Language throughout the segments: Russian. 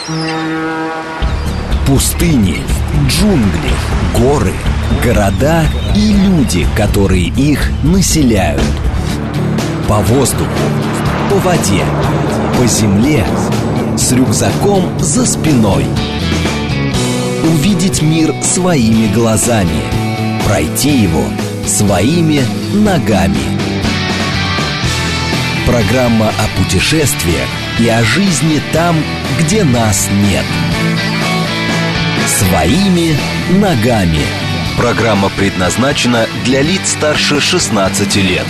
Пустыни, джунгли, горы, города и люди, которые их населяют. По воздуху, по воде, по земле, с рюкзаком за спиной. Увидеть мир своими глазами, пройти его своими ногами. Программа о путешествиях и о жизни там, где нас нет. Своими ногами. Программа предназначена для лиц старше 16 лет.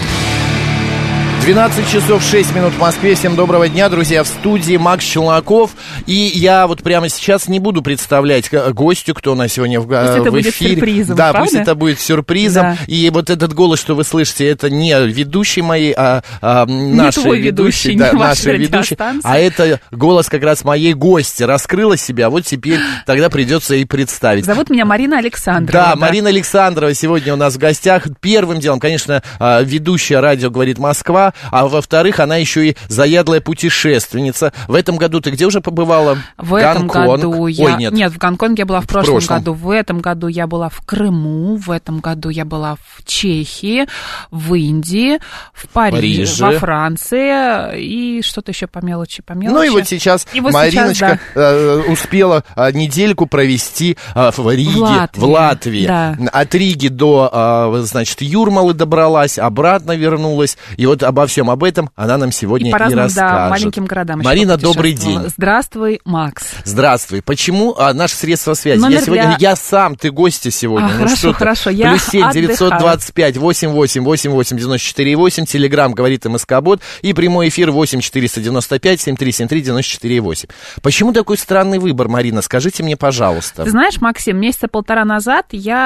12 часов 6 минут в Москве. Всем доброго дня, друзья. В студии Макс Челноков. И я вот прямо сейчас не буду представлять гостю, кто у нас сегодня в эфире. Пусть это будет сюрпризом, да, правда? Пусть это будет сюрпризом. Да. И вот этот голос, что вы слышите, это не ведущий моей, наши ведущие. Да, наши ведущие. А это голос как раз моей гости. Раскрыла себя, вот теперь тогда придется и представить. Зовут меня Марина Александрова. Да, Марина Александрова сегодня у нас в гостях. Первым делом, конечно, ведущая радио «Говорит Москва». А во-вторых, она еще и заядлая путешественница. В этом году ты где уже побывала? В этом году я... Нет, в Гонконге я была в прошлом году. В этом году я была в Крыму. В этом году я была в Чехии, в Индии, в Париже, во Франции. И что-то еще по мелочи. Ну и вот сейчас Мариночка успела недельку провести в Риге, в Латвии. Да. От Риги до, значит, Юрмалы добралась, обратно вернулась. И вот обо всем об этом она нам сегодня и расскажет. Да, маленьким городам. Марина, добрый день. Здравствуй, Макс. Здравствуй. Почему наши средства связи? Я сам, ты гостья сегодня. Хорошо. Плюс 7 925 88 88 94 8. Телеграм говорит МСК-бот. И прямой эфир 8 495 7373 94 8. Почему такой странный выбор, Марина? Скажите мне, пожалуйста. Ты знаешь, Максим, месяца полтора назад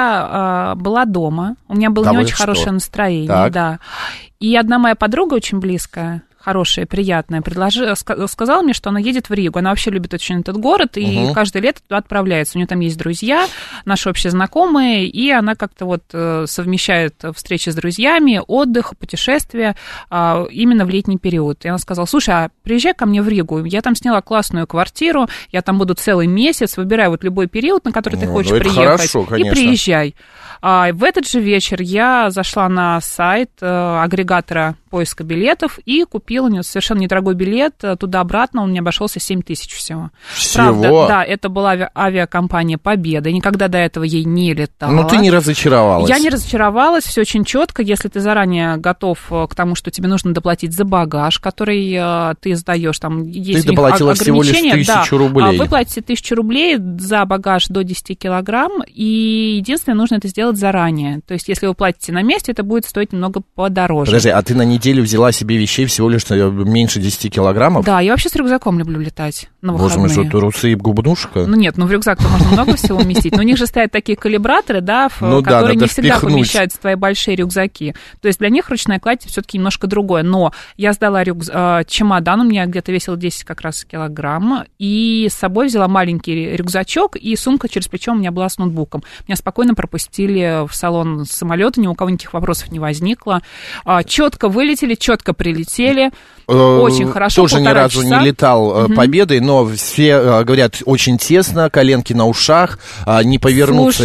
я была дома. У меня было не очень хорошее настроение. Так. Да. И одна моя подруга очень близкая, хорошая, приятная, сказала мне, что она едет в Ригу. Она вообще любит очень этот город, и каждое лето туда отправляется. У нее там есть друзья, наши общие знакомые, и она как-то вот совмещает встречи с друзьями, отдых, путешествия именно в летний период. И она сказала: слушай, а приезжай ко мне в Ригу, я там сняла классную квартиру, я там буду целый месяц, выбирай вот любой период, на который ты хочешь приехать, хорошо, и приезжай. В этот же вечер я зашла на сайт агрегатора поиска билетов и купила совершенно недорогой билет туда-обратно, он мне обошелся 7 тысяч всего. Правда, да, это была авиакомпания «Победа», никогда до этого ей не летала. Но ты не разочаровалась? Я не разочаровалась, все очень четко, если ты заранее готов к тому, что тебе нужно доплатить за багаж, который ты сдаешь, там есть ты доплатила всего лишь 1000 рублей. Вы платите 1000 рублей за багаж до 10 килограмм, и единственное, нужно это сделать заранее. То есть, если вы платите на месте, это будет стоить немного подороже. Подожди, а ты на неделю взяла себе вещей всего лишь меньше 10 килограммов? Да, я вообще с рюкзаком люблю летать на выходные. Боже мой, что, трусы и губнушка? Ну нет, в рюкзак-то можно много всего уместить. Но у них же стоят такие калибраторы, да, которые не всегда помещаются в твои большие рюкзаки. То есть для них ручная кладь все-таки немножко другое. Но я сдала чемодан, у меня где-то весил 10 как раз килограмм, и с собой взяла маленький рюкзачок, и сумка через плечо у меня была с ноутбуком. Меня спокойно пропустили в салон самолета, ни у кого никаких вопросов не возникло. Четко вылетели, четко прилетели. Очень хорошо. Тоже ни разу не летал Победой, но все говорят, очень тесно, коленки на ушах, не повернуться,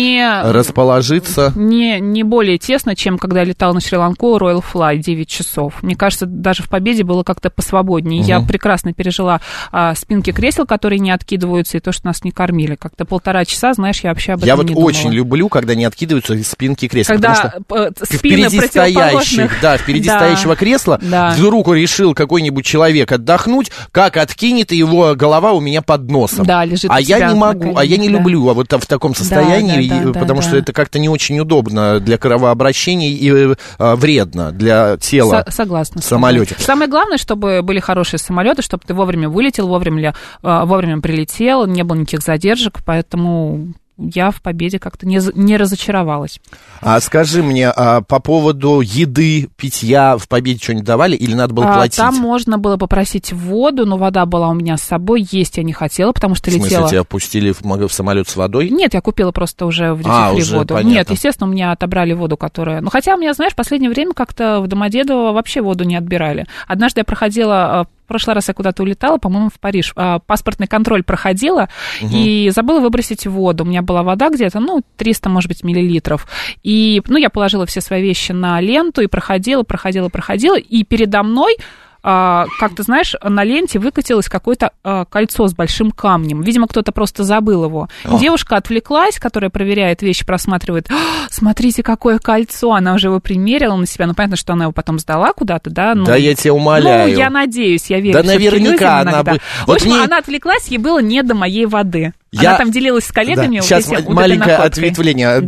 расположиться. Не более тесно, чем когда я летал на Шри-Ланку Royal Fly 9 часов. Мне кажется, даже в Победе было как-то посвободнее. Я прекрасно пережила спинки кресел, которые не откидываются, и то, что нас не кормили. Как-то 1,5 часа, знаешь, я вообще об этом не думала. Я вот очень люблю, когда не откидываются из спинки кресел. Когда спины противоположных... Впереди стоящего кресла вдруг решил какой-нибудь человек отдохнуть, как откинет, и его голова у меня под носом. Да, лежит а я не могу, а я не люблю вот в таком состоянии, потому что это как-то не очень удобно для кровообращения и вредно для тела. Согласна. В самолете. Самое главное, чтобы были хорошие самолеты, чтобы ты вовремя вылетел, вовремя прилетел, не было никаких задержек, поэтому... Я в Победе как-то не разочаровалась. А скажи мне, по поводу еды, питья в Победе что-нибудь давали или надо было платить? Там можно было попросить воду, но вода была у меня с собой, есть я не хотела, потому что летела... В смысле, тебя пустили в самолет с водой? Нет, я купила просто уже в дьюти-фри воду. Понятно. Нет, естественно, у меня отобрали воду, которая... Ну, хотя у меня, знаешь, в последнее время как-то в Домодедово вообще воду не отбирали. Однажды я проходила прошлый раз я куда-то улетала, по-моему, в Париж. Паспортный контроль проходила и забыла выбросить воду. У меня была вода где-то, 300, может быть, миллилитров. И, я положила все свои вещи на ленту и проходила. И передо мной, как ты знаешь, на ленте выкатилось какое-то кольцо с большим камнем. Видимо, кто-то просто забыл его. Девушка отвлеклась, которая проверяет вещи, просматривает. Смотрите, какое кольцо. Она уже его примерила на себя. Понятно, что она его потом сдала куда-то, да? Да, я тебя умоляю. Я надеюсь, я верю. Да, наверняка она бы... В общем, она отвлеклась, ей было не до моей воды. Она там делилась с коллегами. Да. Сейчас маленькое ответвление.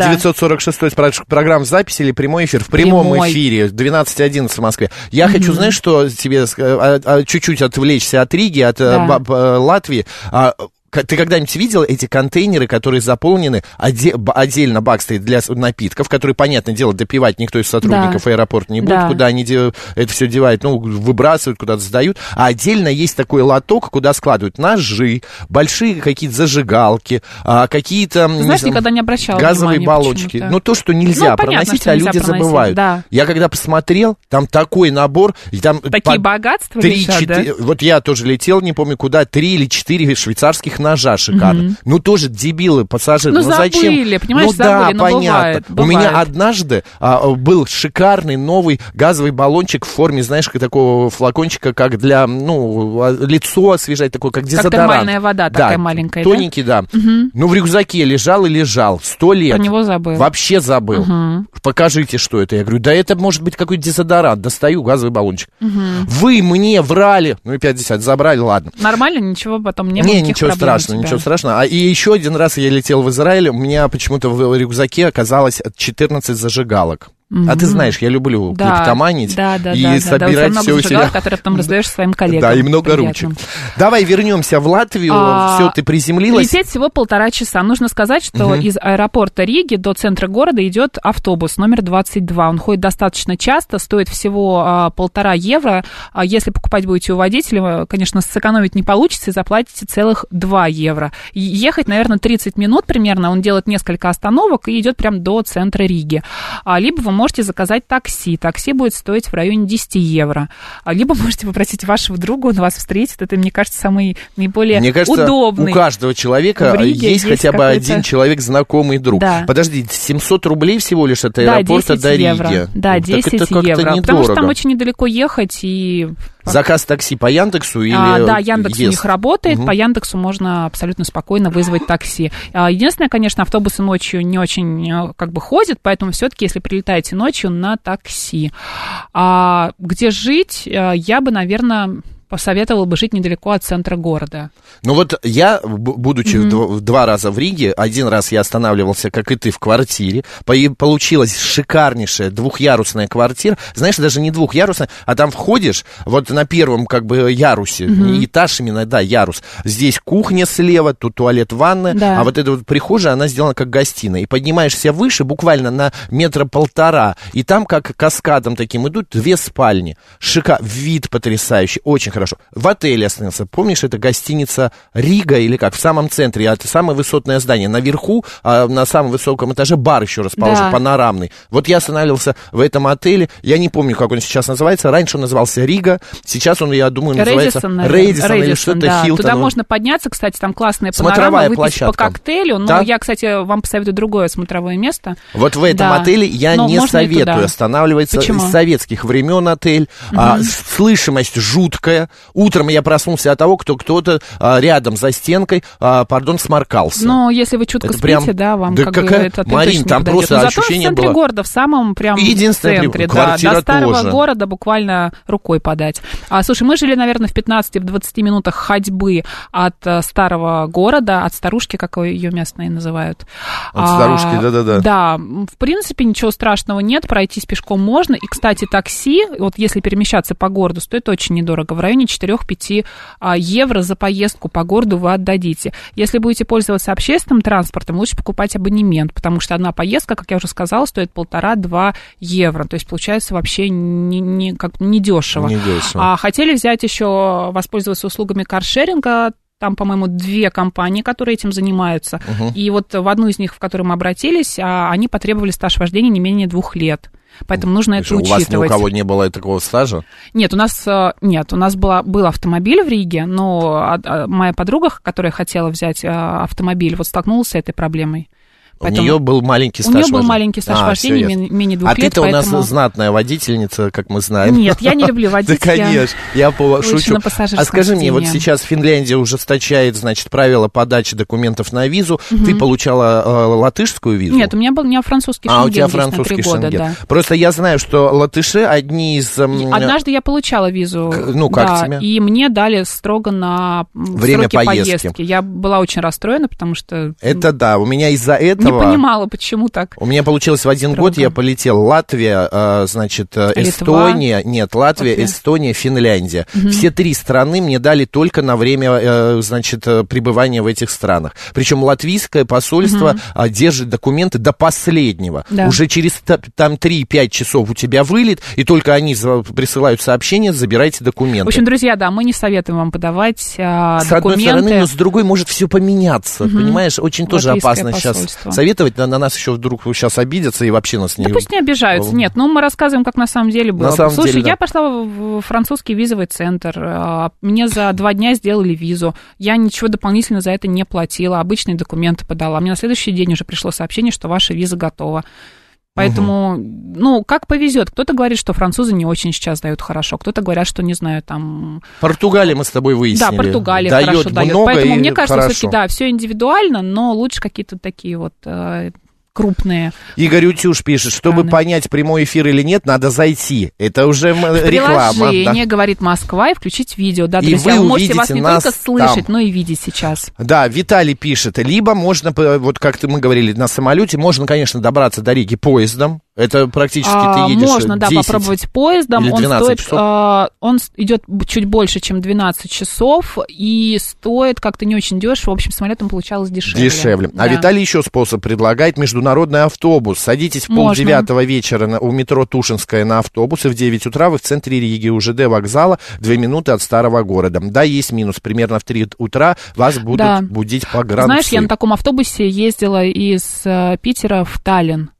946 программ записи или прямой эфир? В прямом эфире. 12:11 в Москве. Я хочу, знаешь, что тебе чуть-чуть отвлечься от Риги, от Латвии. Ты когда-нибудь видел эти контейнеры, которые заполнены, отдельно бак стоит для напитков, которые, понятное дело, допивать никто из сотрудников аэропорта не будет, куда они это все девают, выбрасывают, куда-то сдают, а отдельно есть такой лоток, куда складывают ножи, большие какие-то зажигалки, какие-то, никогда не обращала газовые баллончики. То, что нельзя проносить, а люди забывают. Да. Я когда посмотрел, там такой набор, там такие богатства 3-4, да? Вот я тоже летел, не помню куда, 3 или 4 швейцарских ножа шикарно. Тоже дебилы, пассажиры. Забыли, зачем? Понимаешь, забыли, понятно. Бывает. У меня однажды был шикарный новый газовый баллончик в форме, знаешь, такого флакончика, как для, лицо освежать, такой, как дезодорант. Как термальная вода, такая маленькая, тоненький, да. В рюкзаке лежал 100 лет. Про него забыл. Вообще забыл. Покажите, что это. Я говорю, да это может быть какой-то дезодорант. Достаю газовый баллончик. Вы мне врали. 50 забрали, ладно. Нормально, ничего потом не было. Ничего страшного. И еще один раз я летел в Израиль, у меня почему-то в рюкзаке оказалось 14 зажигалок. А ты знаешь, я люблю клептоманить и собирать все у себя. Которые потом раздаешь своим коллегам. Да, и много ручек. Давай вернемся в Латвию. Все, ты приземлилась. Лететь всего 1,5 часа. Нужно сказать, что из аэропорта Риги до центра города идет автобус номер 22. Он ходит достаточно часто, стоит всего 1,5 евро. Если покупать будете у водителя, конечно, сэкономить не получится и заплатите целых 2 евро. Ехать, наверное, 30 минут примерно. Он делает несколько остановок и идет прям до центра Риги. Либо вы можете заказать такси. Такси будет стоить в районе 10 евро. Либо можете попросить вашего друга, он вас встретит. Это, мне кажется, самый наиболее удобный. Мне кажется, у каждого человека есть хотя бы один человек, знакомый друг. Да. Подожди, 700 рублей всего лишь от аэропорта до Риги. Да, 10 евро. Потому что там очень недалеко ехать и... Заказ такси по Яндексу или да, Яндекс у них работает, по Яндексу можно абсолютно спокойно вызвать такси. Единственное, конечно, автобусы ночью не очень ходят, поэтому все-таки, если прилетаете ночью, на такси. Где жить, я бы, наверное... посоветовала бы жить недалеко от центра города. Я, будучи 2 раза в Риге, 1 раз я останавливался, как и ты, в квартире. Получилась шикарнейшая двухъярусная квартира. Знаешь, даже не двухъярусная, а там входишь, на первом ярусе, не этаж именно, ярус. Здесь кухня слева, тут туалет, ванная, а эта прихожая, она сделана как гостиная. И поднимаешься выше, буквально на 1,5 метра, и там как каскадом таким идут 2 спальни. Вид потрясающий, очень хорошо. В отеле остановился. Помнишь, это гостиница Рига или как? В самом центре. Это самое высотное здание. Наверху, на самом высоком этаже, бар еще расположен, панорамный. Я останавливался в этом отеле. Я не помню, как он сейчас называется. Раньше он назывался Рига. Сейчас он, я думаю, называется Рэдиссон или что-то Хилтон. Туда можно подняться, кстати, там классная панорама, выпить по коктейлю. Но я, кстати, вам посоветую другое смотровое место. В этом отеле я не советую останавливаться. Почему? Из советских времен отель. Слышимость жуткая. Утром я проснулся от того, кто-то рядом за стенкой, сморкался. Но если вы чутко спите, вам это Марин, там просто ощущение было... в центре города, в самом прям центре, до старого города буквально рукой подать. Слушай, мы жили, наверное, в 15-20 минутах ходьбы от старого города, от Старушки, как ее местные называют. От Старушки, да-да-да. Да, в принципе, ничего страшного нет, пройтись пешком можно. И, кстати, такси, если перемещаться по городу, стоит очень недорого, в районе 4-5 евро за поездку по городу вы отдадите. Если будете пользоваться общественным транспортом, лучше покупать абонемент, потому что одна поездка, как я уже сказала, стоит 1,5-2 евро. То есть получается вообще не дешево. Не дешево. Хотели взять еще, воспользоваться услугами каршеринга, там, по-моему, 2 компании, которые этим занимаются. И вот в одну из них, в которую мы обратились, они потребовали стаж вождения не менее 2 лет. Поэтому нужно это учитывать. У вас ни у кого не было такого стажа? Нет, у нас был автомобиль в Риге, но моя подруга, которая хотела взять автомобиль, вот столкнулась с этой проблемой. Поэтому у нее был маленький стаж вождения. У нее был маленький стаж вождения, менее 2 лет. А ты-то поэтому... у нас знатная водительница, как мы знаем. Нет, я не люблю водить. Да, конечно, я шучу. А скажи мне, вот сейчас Финляндия ужесточает, значит, правила подачи документов на визу. Ты получала латышскую визу? Нет, у меня французский шенген. А у тебя французский шенген. Да. Просто я знаю, что латыши одни из... Однажды я получала визу. Ну, как тебе? И мне дали строго на время поездки. Я была очень расстроена, потому что... Это да, у меня из-за этого... Не понимала, почему так. У меня получилось в один год, я полетел Латвия, значит, Эстония, Латвия, Эстония, Финляндия. Все 3 страны мне дали только на время, значит, пребывания в этих странах. Причем латвийское посольство держит документы до последнего. Да. Уже через там 3-5 часов у тебя вылет, и только они присылают сообщение: забирайте документы. В общем, друзья, да, мы не советуем вам подавать документы. С одной стороны, но с другой может все поменяться, понимаешь? Очень тоже опасно сейчас советовать, на нас еще вдруг сейчас обидятся и вообще нас не... Да пусть не обижаются, нет, но мы рассказываем, как на самом деле было. Слушай, я пошла в французский визовый центр, мне за 2 дня сделали визу, я ничего дополнительно за это не платила, обычные документы подала, мне на следующий день уже пришло сообщение, что ваша виза готова. Поэтому, ну, как повезет. Кто-то говорит, что французы не очень сейчас дают хорошо, кто-то говорят, что, не знаю, там... Португалия мы с тобой выяснили. Да, Португалия хорошо дает. Поэтому, мне кажется, все-таки, да, все индивидуально, но лучше какие-то такие вот... крупные. Игорь Утюж пишет, чтобы понять, прямой эфир или нет, надо зайти. Это уже реклама. Приложение, говорит Москва, и включить видео. Да, друзья, вы можете вас не только слышать, но и видеть сейчас. Да, Виталий пишет, либо можно, вот как мы говорили, на самолете, можно, конечно, добраться до Риги поездом. Это практически ты едешь можно, 10 да, попробовать поездом. Или 12 он стоит, часов. Он идет чуть больше, чем 12 часов, и стоит как-то не очень дешево. В общем, самолетом получалось дешевле. Да. А Виталий еще способ предлагает: международный автобус. Садитесь в 8:30 вечера у метро Тушинская на автобус, и в 9 утра вы в центре Риги у ЖД вокзала, 2 минуты от старого города. Да, есть минус. Примерно в 3 утра вас будут будить погранцы. Знаешь, я на таком автобусе ездила из Питера в Таллин.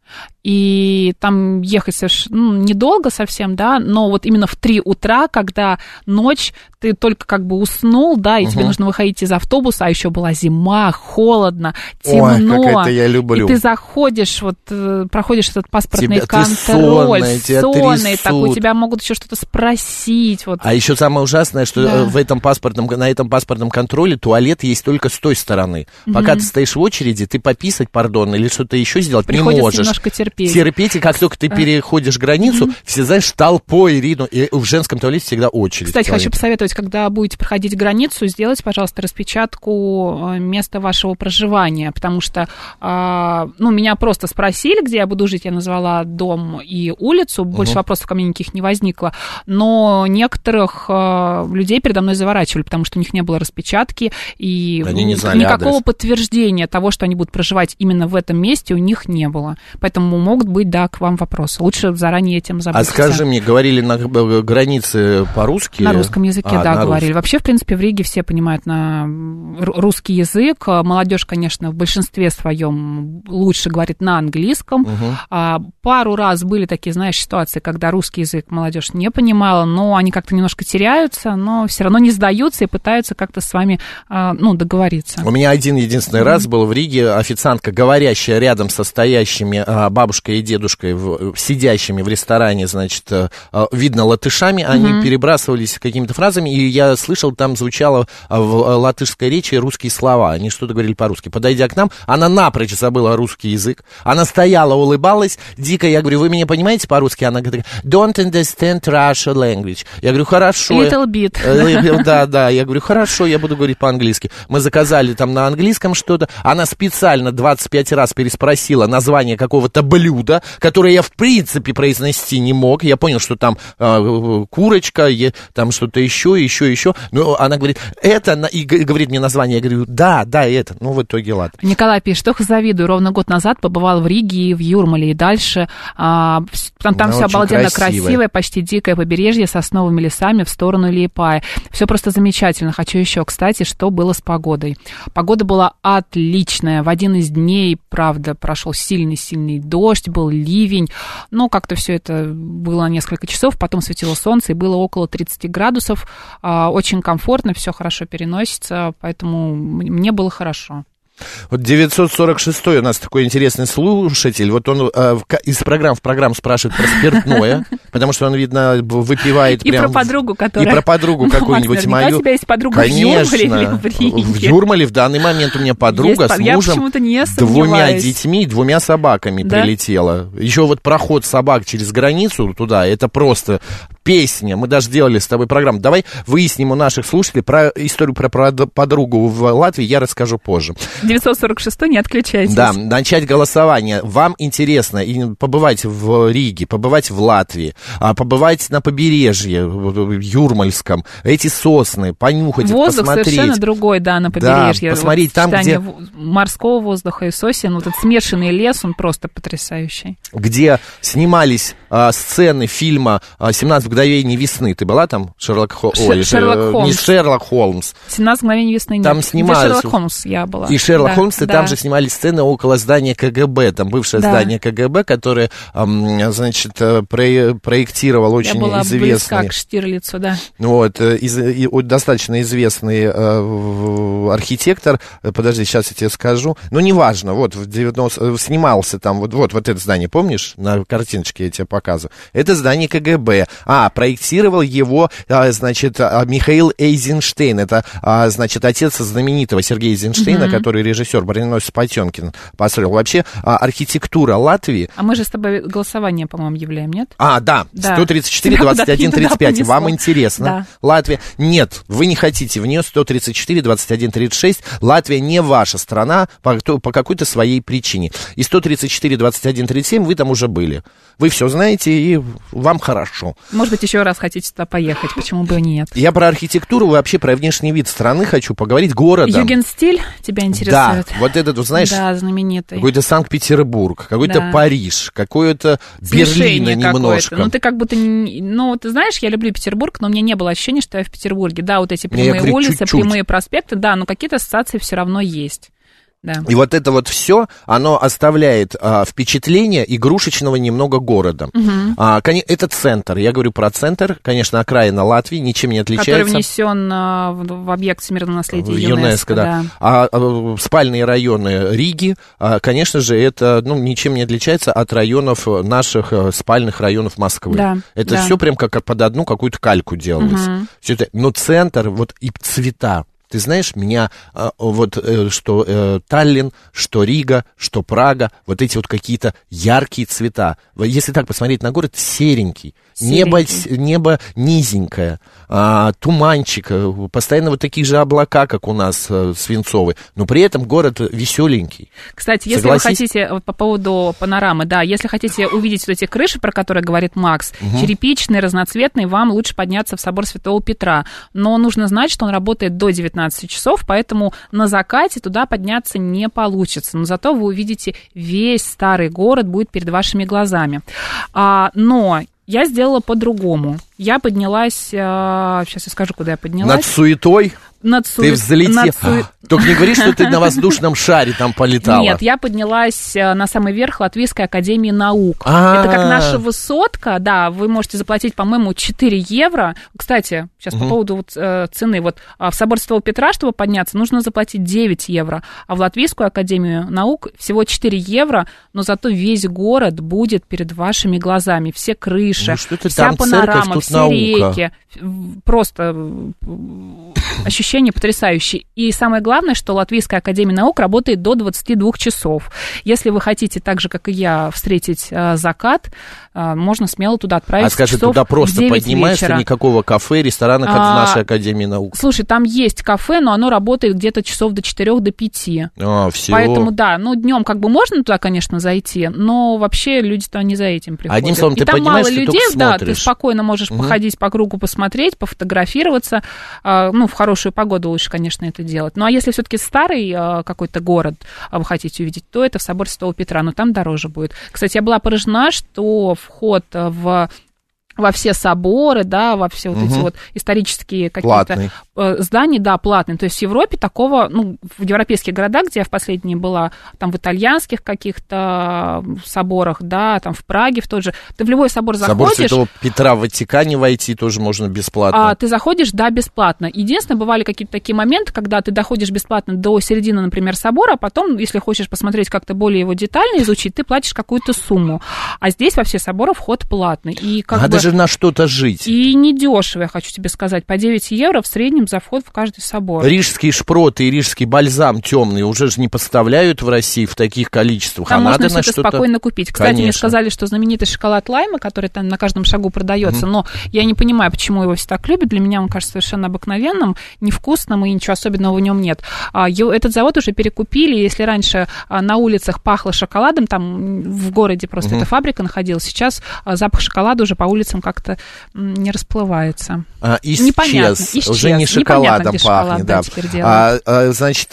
И там ехать недолго совсем, да, но вот именно в 3 утра, когда ночь, ты только как бы уснул, да, и тебе нужно выходить из автобуса, а еще была зима, холодно, темно. Ой, как это я люблю. И ты заходишь, вот, проходишь этот паспортный контроль, сонный, так у тебя могут еще что-то спросить. Вот. А еще самое ужасное, что на этом паспортном контроле туалет есть только с той стороны. Пока ты стоишь в очереди, ты пописать, или что-то еще сделать не можешь. Немножко терпеть, и как только ты переходишь границу, все, знаешь, толпой рину, и в женском туалете всегда очередь. Кстати, хочу посоветовать, когда будете проходить границу, сделайте, пожалуйста, распечатку места вашего проживания, потому что, меня просто спросили, где я буду жить, я назвала дом и улицу, больше вопросов ко мне никаких не возникло, но некоторых людей передо мной заворачивали, потому что у них не было распечатки, и никакого подтверждения того, что они будут проживать именно в этом месте, у них не было. Поэтому могут быть, да, к вам вопросы. Лучше заранее этим заботиться. А скажи мне, говорили на границе по-русски? На русском языке, да, говорили. Вообще, в принципе, в Риге все понимают на русский язык. Молодежь, конечно, в большинстве своем лучше говорит на английском. Пару раз были такие, знаешь, ситуации, когда русский язык молодежь не понимала, но они как-то немножко теряются, но все равно не сдаются и пытаются как-то с вами, договориться. У меня один-единственный раз был в Риге официантка, говорящая рядом со стоящими бабушкой и дедушкой, сидящими в ресторане, значит, видно, латышами, они перебрасывались какими-то фразами, и я слышал, там звучало в латышской речи русские слова, они что-то говорили по-русски. Подойдя к нам, она напрочь забыла русский язык, она стояла, улыбалась дико, я говорю, вы меня понимаете по-русски? Она говорит, don't understand Russian language. Я говорю, хорошо. Little bit. Да, я говорю, хорошо, я буду говорить по-английски. Мы заказали там на английском что-то, она специально 25 раз переспросила название какого-то какого-то блюда, которое я в принципе произнести не мог. Я понял, что там курочка, там что-то еще. Но она говорит, это, и говорит мне название. Я говорю, да, это. Ну, в итоге ладно. Николай пишет, что завидую. Ровно год назад побывал в Риге и в Юрмале, и дальше. Там все обалденно красивое, почти дикое побережье с сосновыми лесами в сторону Лиепая. Все просто замечательно. Хочу еще, кстати, что было с погодой. Погода была отличная. В один из дней, правда, прошел сильный дождь, был ливень. Но как-то все это было несколько часов. Потом светило солнце, и было около 30 градусов. Очень комфортно, все хорошо переносится, поэтому мне было хорошо. Вот 946-й у нас такой интересный слушатель. Вот он из программ в программу спрашивает про спиртное, потому что он, видно, выпивает прям... И про подругу, которая... И про подругу какую-нибудь мою. У тебя есть подруга в Юрмале или в Риге? В Юрмале в данный момент у меня подруга с мужем, 2 детьми, 2 собаками прилетела. Еще вот проход собак через границу туда, это просто песня. Мы даже делали с тобой программу. Давай выясним у наших слушателей про историю про подругу в Латвии, я расскажу позже. 946, не отключайтесь. Да, начать голосование. Вам интересно побывать в Риге, побывать в Латвии, побывать на побережье Юрмальском, эти сосны, понюхать, воздух посмотреть. Воздух совершенно другой, да, на побережье. Да, посмотреть там, где... морского воздуха и сосен, вот этот смешанный лес, он просто потрясающий. Где снимались сцены фильма «17 мгновений весны». Ты была там? Шерлок Холмс. Не Шерлок Холмс. 17 мгновений весны нет. Там снимались... Шерлок Холмс я была. И Шерлок Холмс, и там же снимали сцены около здания КГБ. Там бывшее здание КГБ, которое, значит, проектировал очень известный... Я была близка к Штирлицу, да. Вот, достаточно известный архитектор. Подожди, сейчас я тебе скажу. Ну, неважно, вот, снимался там, вот это здание, помнишь? На картиночке я тебе показываю. Это здание КГБ. Проектировал его, значит, Михаил Эйзенштейн. Это, значит, отец знаменитого Сергея Эйзенштейна, который режиссер, броненосец Потемкин построил. Вообще, архитектура Латвии... А мы же с тобой голосование, по-моему, являем, нет? Да. 134, 21, 35. Вам интересно? Да. Латвия... Нет, вы не хотите в нее 134, 21, 36. Латвия не ваша страна по какой-то своей причине. И 134, 21, 37 вы там уже были. Вы все знаете, и вам хорошо. Может быть, еще раз хотите туда поехать, почему бы и нет? Я про архитектуру, вообще про внешний вид страны хочу поговорить, города. Югенстиль тебя интересует? Да, вот этот, знаешь, да, знаменитый. Какой-то Санкт-Петербург, какой-то Париж, какой-то Берлин немножко. Ну, ты как будто... Ну, ты знаешь, я люблю Петербург, но у меня не было ощущения, что я в Петербурге. Да, вот эти прямые улицы, чуть-чуть. Прямые проспекты, да, но какие-то ассоциации все равно есть. Да. И вот это вот все, оно оставляет впечатление игрушечного немного города. Это центр, я говорю про центр, конечно, окраина Латвии, ничем не отличается. Который внесен в объект всемирного наследия ЮНЕСКО. Да. Спальные районы Риги, конечно же, это ничем не отличается от районов наших спальных районов Москвы. Да. Это все прям как под одну какую-то кальку делалось. Все это, но центр, вот и цвета. Ты знаешь, меня что Таллин, что Рига, что Прага, вот эти вот какие-то яркие цвета. Если так посмотреть на город, серенький. Небо низенькое, туманчик, постоянно вот такие же облака, как у нас свинцовые, но при этом город веселенький. Кстати, если вы хотите, по поводу панорамы, да, если хотите увидеть вот эти крыши, про которые говорит Макс, черепичные, разноцветные, вам лучше подняться в собор Святого Петра. Но нужно знать, что он работает до 19 часов, поэтому на закате туда подняться не получится. Но зато вы увидите весь старый город, будет перед вашими глазами. Но я сделала по-другому. Я поднялась... Сейчас я скажу, куда я поднялась. Над суетой? Ты взлетела. Только не говори, что ты на воздушном шаре там полетала. Нет, я поднялась на самый верх Латвийской академии наук. Это как наша высотка, да, вы можете заплатить, по-моему, 4 евро. Кстати, сейчас по поводу цены. Вот в собор Святого Петра, чтобы подняться, нужно заплатить 9 евро, а в Латвийскую академию наук всего 4 евро, но зато весь город будет перед вашими глазами. Все крыши, вся панорама, все реки. Просто ощущение ощущения потрясающие. И самое главное, что Латвийская академия наук работает до 22 часов. Если вы хотите, так же, как и я, встретить закат, можно смело туда отправиться. А скажи, туда просто поднимаешься, никакого кафе, ресторана, как в нашей Академии наук? Слушай, там есть кафе, но оно работает где-то часов до 4 до 5. Все. Поэтому, да, днем как бы можно туда, конечно, зайти, но вообще люди-то не за этим приходят. Одним словом, ты понимаешь, мало людей, да, ты спокойно можешь походить по кругу, посмотреть, пофотографироваться. В хорошую погоду лучше, конечно, это делать. Ну, а если все-таки старый какой-то город вы хотите увидеть, то это в собор Святого Петра, но там дороже будет. Кстати, я была поражена, что вход во все соборы, да, во все вот эти вот исторические какие-то здания, да, платные. То есть в Европе такого, в европейских городах, где я в последние была, там в итальянских каких-то соборах, да, там в Праге, в тот же, ты в любой собор заходишь. Собор Святого Петра в Ватикане войти тоже можно бесплатно. Ты заходишь, да, бесплатно. Единственное, бывали какие-то такие моменты, когда ты доходишь бесплатно до середины, например, собора, а потом, если хочешь посмотреть как-то более его детально изучить, ты платишь какую-то сумму. А здесь во все соборы вход платный. И же на что-то жить. И недешево, я хочу тебе сказать, по 9 евро в среднем за вход в каждый собор. Рижские шпроты и рижский бальзам темный уже же не поставляют в России в таких количествах. Там можно все это спокойно купить. Кстати, мне сказали, что знаменитый шоколад Лайма, который там на каждом шагу продается, но я не понимаю, почему его все так любят. Для меня он кажется совершенно обыкновенным, невкусным, и ничего особенного в нем нет. Этот завод уже перекупили. Если раньше на улицах пахло шоколадом, там в городе просто эта фабрика находилась, сейчас запах шоколада уже по улицам как-то не расплывается. Исчез. Уже не шоколадом пахнет. Да. Значит,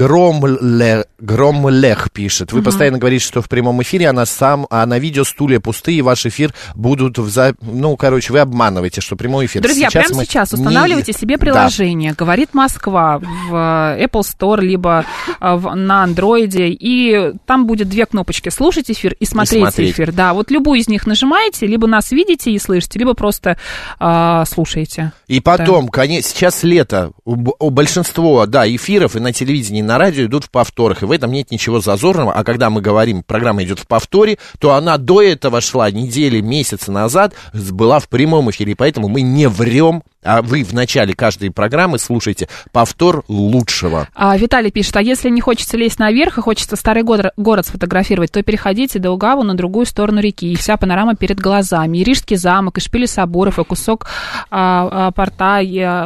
Громлех пишет. Вы постоянно говорите, что в прямом эфире, а на видео стулья пустые, ваш эфир будут вы обманываете, что прямой эфир. Друзья, прямо сейчас устанавливайте себе приложение. Говорит Москва в Apple Store, либо на Андроиде, и там будет 2 кнопочки: слушать эфир и смотреть эфир. Да, вот любую из них нажимаете, либо нас видите и слышите, либо просто слушаете. И потом, сейчас лето, большинство, эфиров и на телевидении, и на радио идут в повторах, и в этом нет ничего зазорного, а когда мы говорим, программа идет в повторе, то она до этого шла недели, месяца назад, была в прямом эфире, поэтому мы не врем, а вы в начале каждой программы слушаете повтор лучшего. Виталий пишет, а если не хочется лезть наверх и хочется старый город сфотографировать, то переходите до Угаву на другую сторону реки, и вся панорама перед глазами. И Рижский замок, и шпили соборов, и кусок порта,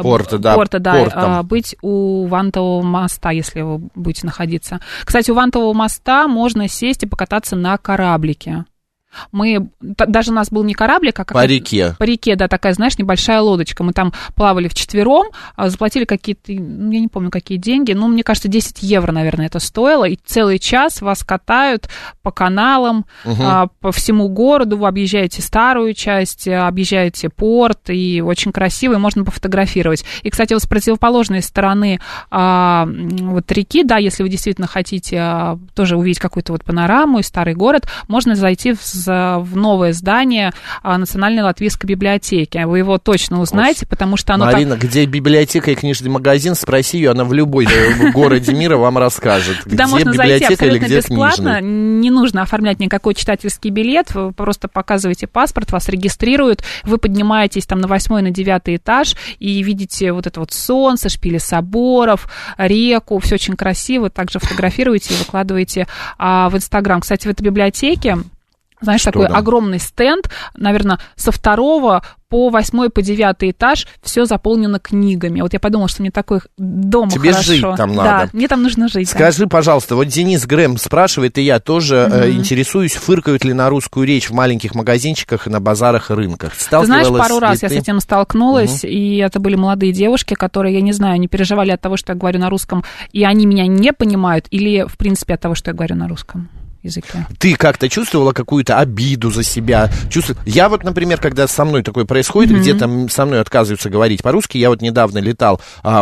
быть у Вантового моста, если вы будете находиться. Кстати, у Вантового моста можно сесть и покататься на кораблике. Даже у нас был не кораблик, а по реке. По реке, да, такая, знаешь, небольшая лодочка. Мы там плавали вчетвером, заплатили какие-то, я не помню, какие деньги, мне кажется, 10 евро, наверное, это стоило. И целый час вас катают по каналам, по всему городу. Вы объезжаете старую часть, объезжаете порт, и очень красиво, и можно пофотографировать. И, кстати, вот с противоположной стороны вот реки, да, если вы действительно хотите тоже увидеть какую-то вот панораму и старый город, можно зайти в новое здание Национальной латвийской библиотеки. Вы его точно узнаете, потому что оно... Марина, где библиотека и книжный магазин, спроси ее, она в любой городе мира вам расскажет, где библиотека или где бесплатно, книжный. Не нужно оформлять никакой читательский билет, вы просто показываете паспорт, вас регистрируют, вы поднимаетесь там на 8-й, на 9-й этаж и видите вот это вот солнце, шпили соборов, реку, все очень красиво, также фотографируете и выкладываете в Инстаграм. Кстати, в этой библиотеке, знаешь, такой огромный стенд, наверное, со 2 по 8 по 9 этаж все заполнено книгами. Вот я подумала, что мне такой дома тебе хорошо. Тебе жить там надо. Да, мне там нужно жить. Скажи, пожалуйста, вот Денис Грэм спрашивает, и я тоже интересуюсь, фыркают ли на русскую речь в маленьких магазинчиках и на базарах и рынках. Ты знаешь, пару раз я с этим столкнулась, и это были молодые девушки, которые, я не знаю, не переживали от того, что я говорю на русском, и они меня не понимают, или, в принципе, от того, что я говорю на русском языке. Ты как-то чувствовала какую-то обиду за себя? Я вот, например, когда со мной такое происходит, где-то со мной отказываются говорить по-русски, я вот недавно летал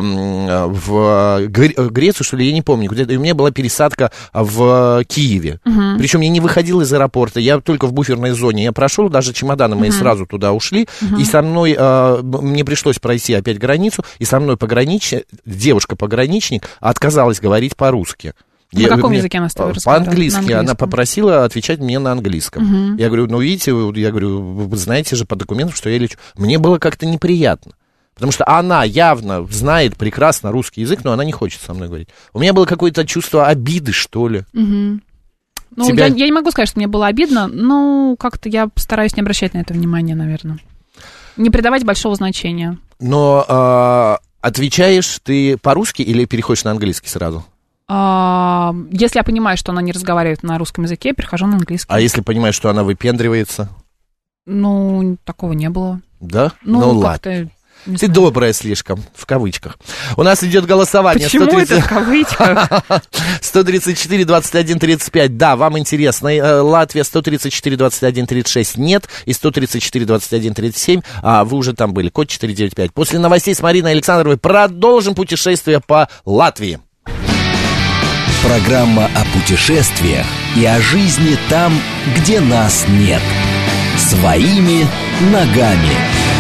в Грецию, что ли, я не помню, где-то, и у меня была пересадка в Киеве. Причем я не выходил из аэропорта, я только в буферной зоне. Я прошел, даже чемоданы мои сразу туда ушли, и со мной, мне пришлось пройти опять границу, и со мной девушка-пограничник отказалась говорить по-русски. На каком языке она с тобой разговаривала? По-английски. Она попросила отвечать мне на английском. Я говорю, видите, вы знаете же по документам, что я лечу. Мне было как-то неприятно. Потому что она явно знает прекрасно русский язык, но она не хочет со мной говорить. У меня было какое-то чувство обиды, что ли. Угу. Ну, я не могу сказать, что мне было обидно, но как-то я стараюсь не обращать на это внимания, наверное. Не придавать большого значения. Но отвечаешь ты по-русски или переходишь на английский сразу? Если я понимаю, что она не разговаривает на русском языке, я перехожу на английский. А если понимаешь, что она выпендривается? Ну, такого не было. Да? Ну ладно. Ты добрая слишком, в кавычках. У нас идет голосование. Почему это в кавычках? 134, 21, 35. Да, вам интересно. Латвия 134, 21, 36. Нет. И 134, 21, 37. Вы уже там были. Код 495. После новостей с Мариной Александровой продолжим путешествие по Латвии. Программа о путешествиях и о жизни там, где нас нет. Своими ногами.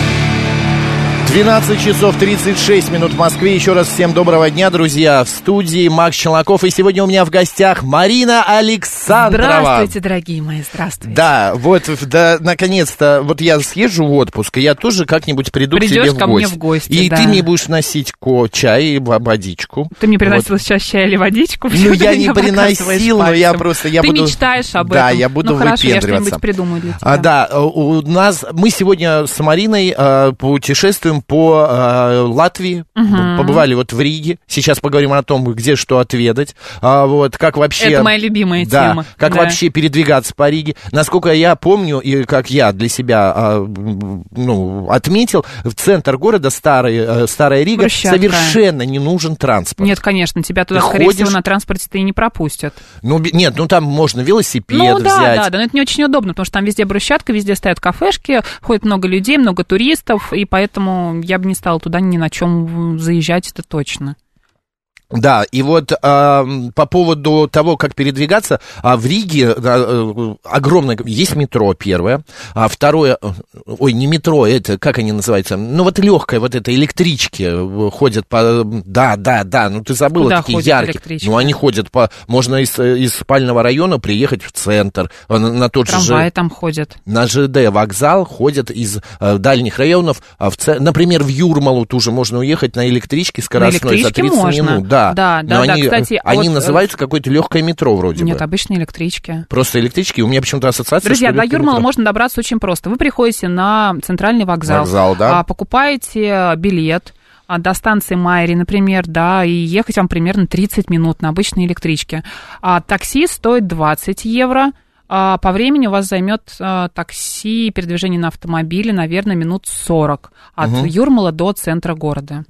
12 часов 36 минут в Москве. Еще раз всем доброго дня, друзья. В студии Макс Челноков. И сегодня у меня в гостях Марина Александрова. Здравствуйте, дорогие мои, здравствуйте. Да, вот, да, наконец-то, вот я съезжу в отпуск, и я тоже как-нибудь приду к тебе в гости. Придешь ко мне в гости, и ты мне будешь носить чай и водичку. Ты мне приносила сейчас чай или водичку? Ну, я не приносил, но я просто... Ты мечтаешь об этом. Да, я буду выпендриваться. Я что-нибудь придумаю для тебя. Да, мы сегодня с Мариной путешествуем по Латвии, побывали вот в Риге. Сейчас поговорим о том, где что отведать. Вот, как вообще... Это моя любимая тема. Как вообще передвигаться по Риге. Насколько я помню, и как я для себя отметил, в центр города, Старая Рига, брусчатка. Совершенно не нужен транспорт. Нет, конечно, тебя туда, скорее всего, на транспорте-то и не пропустят. Нет, там можно велосипед взять. Да, но это не очень удобно, потому что там везде брусчатка, везде стоят кафешки, ходит много людей, много туристов, и поэтому я бы не стала туда ни на чем заезжать, это точно. Да, и вот по поводу того, как передвигаться, в Риге огромное... Есть метро первое, второе... Ой, не метро, это, как они называются? Ну, вот легкое, вот это электрички ходят по... Да, ну ты забыла, куда такие яркие. Электрички? Ну, они ходят по... Можно из спального района приехать в центр, на тот же... Трамваи там ходят. На ЖД вокзал ходят из дальних районов. Например, в Юрмалу тоже можно уехать на электричке скоростной за 30 минут. Да, кстати. Они называются какое-то легкое метро вроде бы. Нет, обычные электрички. Просто электрички? У меня почему-то ассоциация, друзья, что до Юрмала можно добраться очень просто. Вы приходите на центральный вокзал, да? Покупаете билет до станции Майри, например, да, и ехать вам примерно 30 минут на обычной электричке. Такси стоит 20 евро. По времени у вас займет такси, передвижение на автомобиле, наверное, минут 40 от Юрмала до центра города.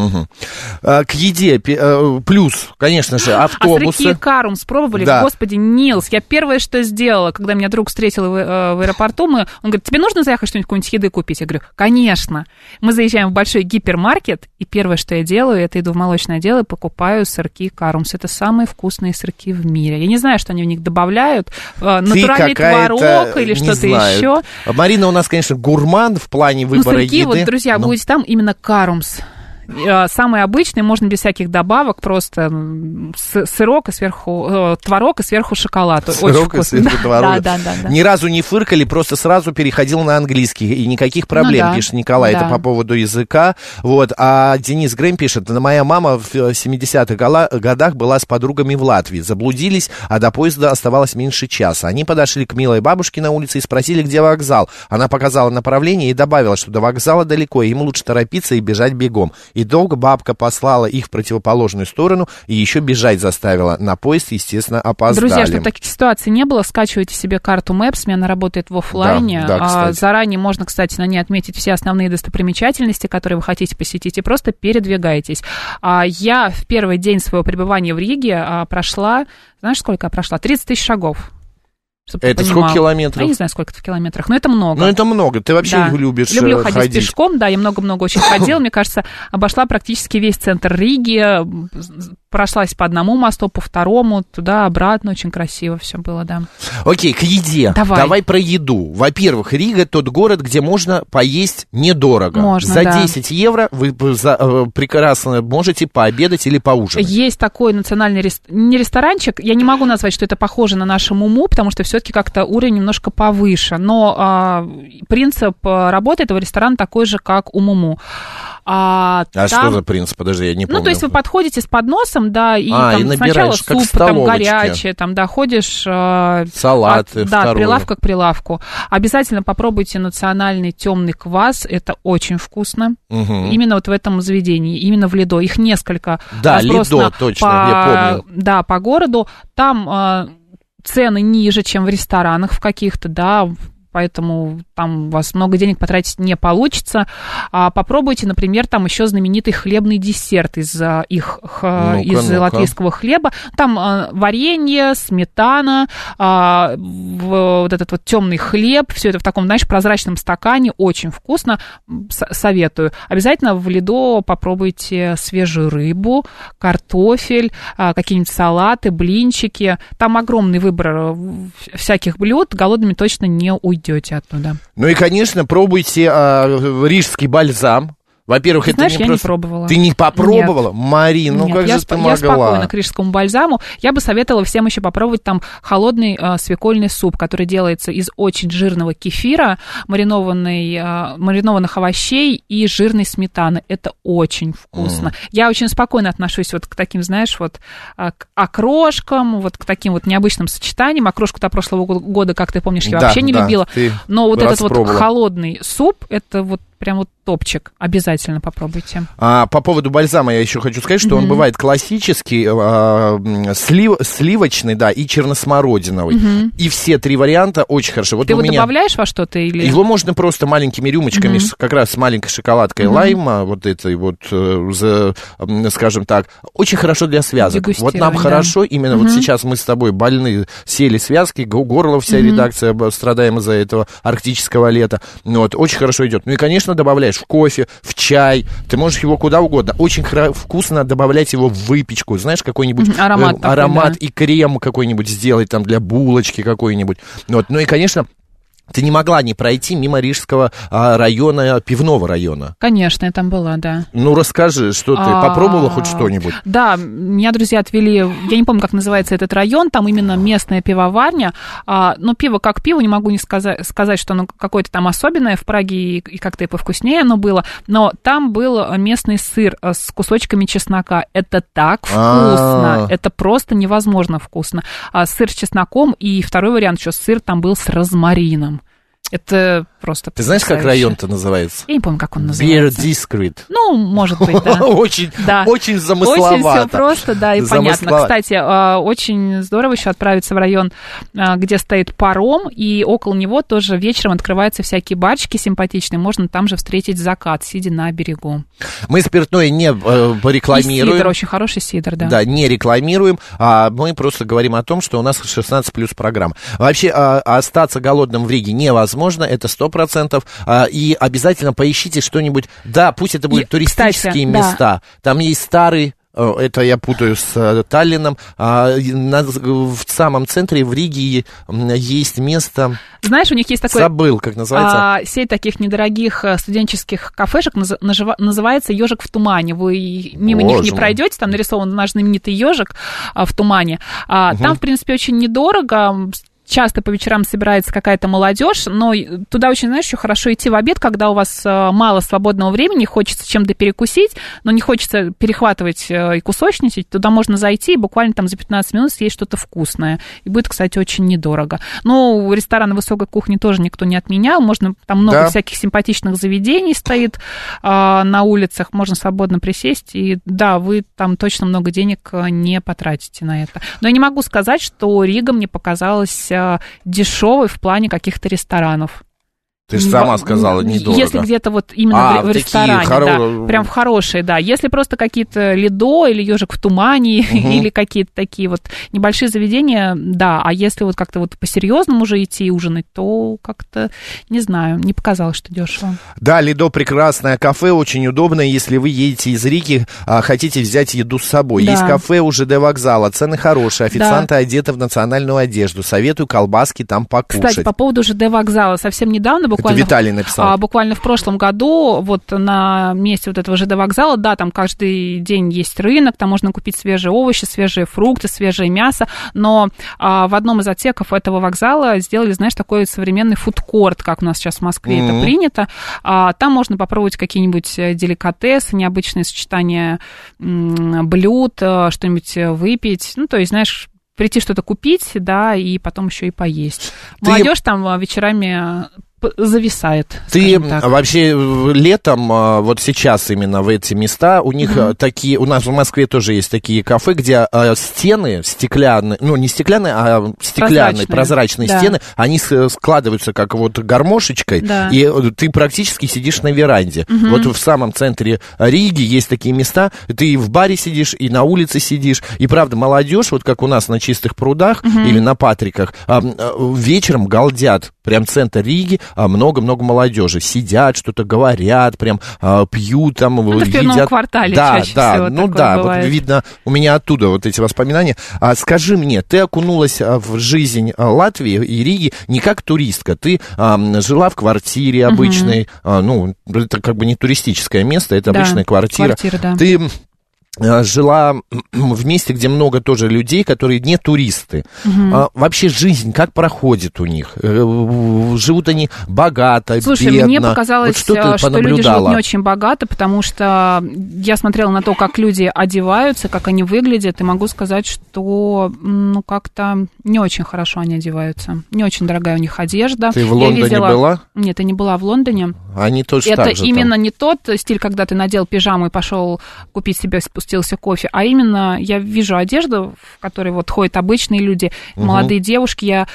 К еде плюс, конечно же, автобусы. А с реки Карумс пробовали? Да. Господи, Нилс, я первое, что сделала, когда меня друг встретил в аэропорту, он говорит, тебе нужно заехать что-нибудь, какой-нибудь еды купить? Я говорю, конечно. Мы заезжаем в большой гипермаркет, и первое, что я делаю, это иду в молочное отдел и покупаю сырки Карумс. Это самые вкусные сырки в мире. Я не знаю, что они в них добавляют, натуральный творог или что-то еще. Марина у нас, конечно, гурман в плане выбора сырки, еды. Вот, друзья, будете там именно Карумс. Самый обычный, можно без всяких добавок, просто сырок и сверху творог и сверху шоколад. Сырок и сверху творог. Да. Ни разу не фыркали, просто сразу переходил на английский. И никаких проблем, пишет Николай, это по поводу языка. Вот. А Денис Грэм пишет, моя мама в 70-х годах была с подругами в Латвии. Заблудились, а до поезда оставалось меньше часа. Они подошли к милой бабушке на улице и спросили, где вокзал. Она показала направление и добавила, что до вокзала далеко, и им лучше торопиться и бежать бегом. И долго бабка послала их в противоположную сторону и еще бежать заставила. На поезд, естественно, опоздали. Друзья, чтобы таких ситуаций не было, скачивайте себе карту Maps, она работает в офлайне. Да, заранее можно, кстати, на ней отметить все основные достопримечательности, которые вы хотите посетить, и просто передвигайтесь. Я в первый день своего пребывания в Риге прошла, знаешь, сколько я прошла? 30 тысяч шагов. Это сколько километров? Я не знаю, сколько это в километрах, но это много. Ну, это много. Ты вообще любишь ходить. Люблю ходить пешком, да, я много-много очень ходила. Мне кажется, обошла практически весь центр Риги, прошлась по одному мосту, по второму, туда-обратно, очень красиво все было, да. Окей, к еде. Давай про еду. Во-первых, Рига тот город, где можно поесть недорого. Можно, За 10 евро вы прекрасно можете пообедать или поужинать. Есть такой национальный не ресторанчик, я не могу назвать, что это похоже на нашу Муму, потому что все все-таки как-то уровень немножко повыше. Но принцип работы этого ресторана такой же, как у Муму. Там... что за принцип? Подожди, я не помню. Ну, то есть вы подходите с подносом, да, и там сначала суп, там горячее, там, да, ходишь... Салаты, от прилавка к прилавку. Обязательно попробуйте национальный темный квас, это очень вкусно. Именно вот в этом заведении, именно в Лидо. Их несколько. Да, Лидо, точно, я помню. Да, по городу. Там цены ниже, чем в ресторанах в каких-то, да, поэтому там у вас много денег потратить не получится. Попробуйте, например, там еще знаменитый хлебный десерт из латвийского хлеба. Там варенье, сметана, вот этот вот темный хлеб, все это в таком, знаешь, прозрачном стакане, очень вкусно, советую. Обязательно в Лидо попробуйте свежую рыбу, картофель, какие-нибудь салаты, блинчики. Там огромный выбор всяких блюд, голодными точно не уйдете оттуда. Ну и, конечно, пробуйте рижский бальзам. Во-первых, это не просто... пробовала. Ты не попробовала? Нет. Марин, ну как же ты могла? Я спокойно к рижскому бальзаму. Я бы советовала всем еще попробовать там холодный свекольный суп, который делается из очень жирного кефира, маринованных овощей и жирной сметаны. Это очень вкусно. Я очень спокойно отношусь вот к таким, знаешь, вот к окрошкам, вот к таким вот необычным сочетаниям. Окрошку-то прошлого года, как ты помнишь, я вообще не любила. Но вот этот вот холодный суп, это вот прям вот топчик. Обязательно попробуйте. По поводу бальзама я еще хочу сказать, что он бывает классический, сливочный, да, и черносмородиновый. И все три варианта очень хорошо. Вот ты его добавляешь во что-то? Или... Его можно просто маленькими рюмочками, как раз с маленькой шоколадкой лайма, вот этой вот, скажем так, очень хорошо для связок. Вот нам хорошо, именно вот сейчас мы с тобой больны, сели связки, горло вся редакция, страдаем из-за этого арктического лета. Вот, очень хорошо идет. Ну и, конечно, добавляешь в кофе, в чай, ты можешь его куда угодно. Очень вкусно добавлять его в выпечку, знаешь, какой-нибудь аромат и крем какой-нибудь сделать там для булочки какой-нибудь. Вот. Ну и, конечно, ты не могла не пройти мимо Рижского района, пивного района. Конечно, я там была, да. Ну, расскажи, что ты попробовала хоть что-нибудь? Да, меня друзья отвели, я не помню, как называется этот район, там именно местная пивоварня, но пиво как пиво, не могу не сказать, что оно какое-то там особенное, в Праге и как-то и повкуснее оно было, но там был местный сыр с кусочками чеснока. Это так вкусно, это просто невозможно вкусно. Сыр с чесноком, и второй вариант еще сыр там был с розмарином. Это просто Ты знаешь, как район-то называется? Я не помню, как он называется. Beer District. Ну, может быть, да. Очень замысловато. Очень все просто, да, и понятно. Кстати, очень здорово еще отправиться в район, где стоит паром, и около него тоже вечером открываются всякие барчики симпатичные, можно там же встретить закат, сидя на берегу. Мы спиртное не рекламируем. И сидр, очень хороший сидр, да. Да, не рекламируем, мы просто говорим о том, что у нас 16+ программа. Вообще, остаться голодным в Риге невозможно. Это 100%. И обязательно поищите что-нибудь. Да, пусть это будут туристические места. Да. Там есть старый, это я путаю с Таллином. В самом центре в Риге есть место... Знаешь, у них есть такой... Забыл, как называется. Сеть таких недорогих студенческих кафешек называется «Ежик в тумане». Вы мимо них не пройдете, там нарисован наш знаменитый ежик в тумане. Там, в принципе, очень недорого. Часто по вечерам собирается какая-то молодежь, но туда очень, знаешь, еще хорошо идти в обед, когда у вас мало свободного времени, хочется чем-то перекусить, но не хочется перехватывать и кусочничать. Туда можно зайти и буквально там за 15 минут съесть что-то вкусное. И будет, кстати, очень недорого. Но рестораны высокой кухни тоже никто не отменял. Можно, там много всяких симпатичных заведений стоит на улицах. Можно свободно присесть. И да, вы там точно много денег не потратите на это. Но я не могу сказать, что Рига мне показалась дешевый в плане каких-то ресторанов. Ты же сама сказала, недорого. Если где-то вот именно в ресторане, да, прям в хорошие, да. Если просто какие-то Лидо или Ежик в тумане, или какие-то такие вот небольшие заведения, да. А если вот как-то вот по-серьезному уже идти ужинать, то как-то, не знаю, не показалось, что дешево. Да, Лидо прекрасное кафе, очень удобно, если вы едете из Риги, хотите взять еду с собой. Да. Есть кафе у ЖД вокзала, цены хорошие, официанты одеты в национальную одежду. Советую колбаски там покушать. Кстати, по поводу ЖД вокзала, совсем недавно, буквально... Это Виталий написал. Буквально в прошлом году вот на месте вот этого ЖД вокзала, да, там каждый день есть рынок, там можно купить свежие овощи, свежие фрукты, свежее мясо, но в одном из отсеков этого вокзала сделали, знаешь, такой современный фудкорт, как у нас сейчас в Москве это принято. Там можно попробовать какие-нибудь деликатесы, необычные сочетания блюд, что-нибудь выпить, ну, то есть, знаешь, прийти что-то купить, да, и потом еще и поесть. Молодежь там вечерами зависает. Ты вообще летом, вот сейчас именно в эти места, у них такие, у нас в Москве тоже есть такие кафе, где стены стеклянные, ну не стеклянные, а стеклянные, прозрачные стены, они складываются как вот гармошечкой, и ты практически сидишь на веранде. Вот в самом центре Риги есть такие места, ты и в баре сидишь, и на улице сидишь, и правда молодежь, вот как у нас на Чистых прудах или на Патриках, вечером галдят, прям центр Риги, много-много молодежи сидят, что-то говорят, прям пьют там, это едят. В первом квартале чаще всего ну да, бывает. Вот видно, у меня оттуда вот эти воспоминания. Скажи мне, ты окунулась в жизнь Латвии и Риги не как туристка, ты жила в квартире обычной, ну, это как бы не туристическое место, это обычная квартира. Ты жила в месте, где много тоже людей, которые не туристы. Вообще жизнь как проходит у них? Живут они богато, Слушай, бедно? Мне показалось, вот что люди живут не очень богато, потому что я смотрела на то, как люди одеваются, как они выглядят, и могу сказать, что ну как-то не очень хорошо они одеваются. Не очень дорогая у них одежда. Ты в Лондоне была? Нет, я не была в Лондоне. Они тоже это так же именно там. Не тот стиль, когда ты надел пижаму и пошел купить себе, спустился кофе, а именно я вижу одежду, в которой вот ходят обычные люди, молодые девушки, я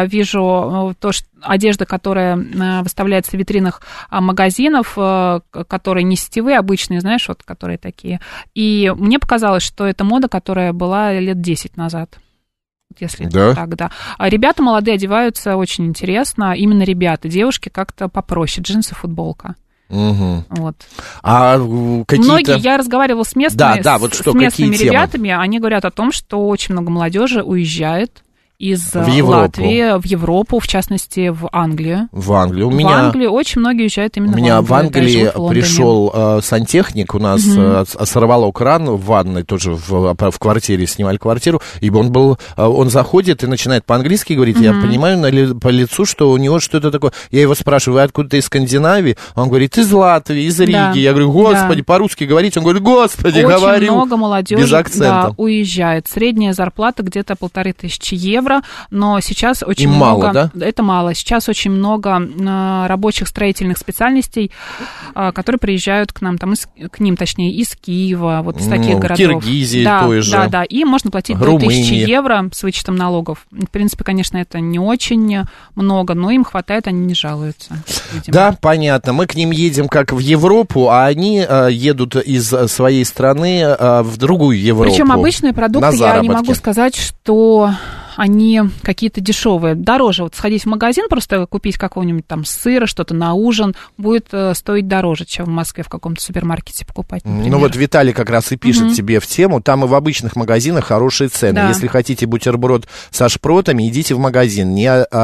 вижу то, что одежда, которая выставляется в витринах магазинов, которые не сетевые, обычные, знаешь, вот которые такие. И мне показалось, что это мода, которая была лет 10 назад. Если так, да. А ребята молодые одеваются очень интересно. Именно ребята. Девушки как-то попроще. Джинсы, футболка. Вот. А какие-то... Многие, я разговаривала с местными, вот что, с местными темы? ребятами, они говорят о том, что очень много молодежи уезжает из Латвии в Европу, в частности, в Англию. В Англию. В Англию очень многие уезжают именно в Англию. У меня в Англии пришел сантехник, у нас сорвало кран в ванной, тоже в квартире, снимали квартиру, и он заходит и начинает по-английски говорить, я понимаю по лицу, что у него что-то такое. Я его спрашиваю, вы откуда-то из Скандинавии? Он говорит, из Латвии, из Риги. Да. Я говорю, господи, по-русски говорите? Он говорит, господи, очень говорю. Очень много молодежи без акцента. Уезжает. Средняя зарплата где-то 1500 евро. Но сейчас очень много... мало, да? Это мало. Сейчас очень много рабочих строительных специальностей, которые приезжают к нам, к ним, точнее, из Киева, вот из таких городов. Киргизии той же. Да. И можно платить до 1000 евро с вычетом налогов. В принципе, конечно, это не очень много, но им хватает, они не жалуются. Видимо. Да, понятно. Мы к ним едем как в Европу, а они едут из своей страны в другую Европу. Причем обычные продукты, я не могу сказать, что они какие-то дешевые. Дороже. Вот сходить в магазин, просто купить какого-нибудь там сыра, что-то на ужин, будет стоить дороже, чем в Москве в каком-то супермаркете покупать, например. Ну вот Виталий как раз и пишет тебе в тему. Там и в обычных магазинах хорошие цены. Да. Если хотите бутерброд со шпротами, идите в магазин.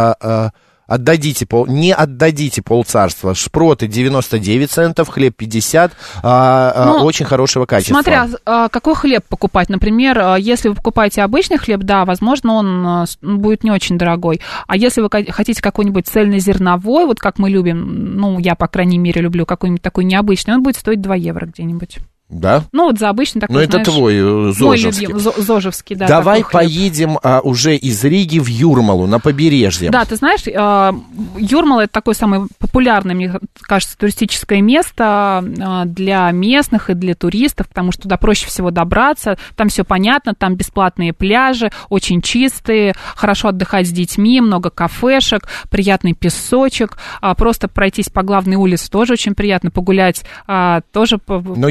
Не отдадите полцарства. Шпроты 99 центов, хлеб 50, очень хорошего качества. Смотря какой хлеб покупать. Например, если вы покупаете обычный хлеб, да, возможно, он будет не очень дорогой. А если вы хотите какой-нибудь цельнозерновой, вот как мы любим, ну, я, по крайней мере, люблю какой-нибудь такой необычный, он будет стоить 2 евро где-нибудь. Да? Ну, вот за обычный такой, это твой Зожевский. Мой любимый, Зожевский, да. Давай поедем уже из Риги в Юрмалу, на побережье. Да, ты знаешь, Юрмала — это такое самое популярное, мне кажется, туристическое место для местных и для туристов, потому что туда проще всего добраться, там все понятно, там бесплатные пляжи, очень чистые, хорошо отдыхать с детьми, много кафешек, приятный песочек, просто пройтись по главной улице тоже очень приятно, погулять тоже. Но Юрмала,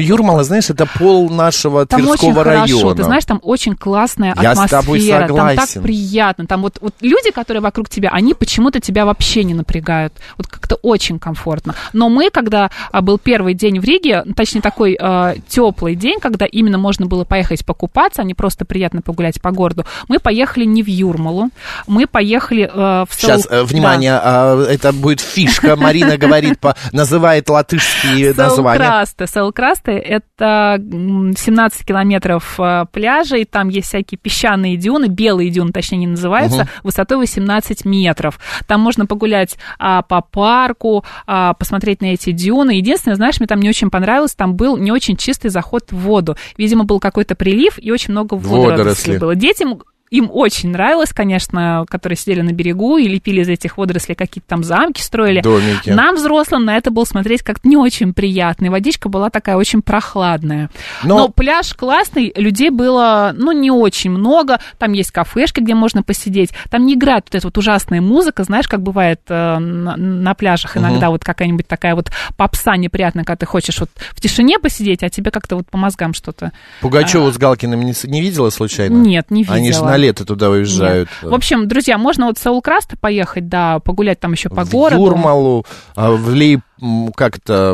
знаешь, это пол нашего там Тверского очень района. Хорошо. Ты знаешь, там очень классная атмосфера. Я с тобой согласен. Там так приятно. Там вот люди, которые вокруг тебя, они почему-то тебя вообще не напрягают. Вот как-то очень комфортно. Но мы, когда был первый день в Риге, точнее такой теплый день, когда именно можно было поехать покупаться, а не просто приятно погулять по городу, мы поехали не в Юрмалу, мы поехали в Сейчас, внимание, это будет фишка. Марина говорит, называет латышские названия. Саулкрасты — это 17 километров пляжа, и там есть всякие песчаные дюны, белые дюны, точнее, они называются, высотой 18 метров. Там можно погулять по парку, посмотреть на эти дюны. Единственное, знаешь, мне там не очень понравилось, там был не очень чистый заход в воду. Видимо, был какой-то прилив, и очень много водорослей было. Детям... Им очень нравилось, конечно, которые сидели на берегу и лепили из этих водорослей какие-то там замки, строили. Домики. Нам, взрослым, на это было смотреть как-то не очень приятно. И водичка была такая очень прохладная. Но пляж классный, людей было, не очень много. Там есть кафешки, где можно посидеть. Там не играет вот эта вот ужасная музыка, знаешь, как бывает на пляжах иногда вот какая-нибудь такая вот попса неприятная, когда ты хочешь вот в тишине посидеть, а тебе как-то вот по мозгам что-то. Пугачеву с Галкиным не видела случайно? Нет, не видела. Они же на лето туда уезжают. Нет. В общем, друзья, можно вот в Саулкрасты поехать, да, погулять там еще по городу. В Юрмалу, в как-то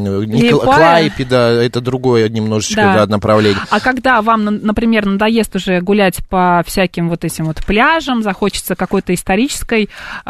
Клайпеда, это другое немножечко направление. А когда вам, например, надоест уже гулять по всяким вот этим вот пляжам, захочется какой-то исторической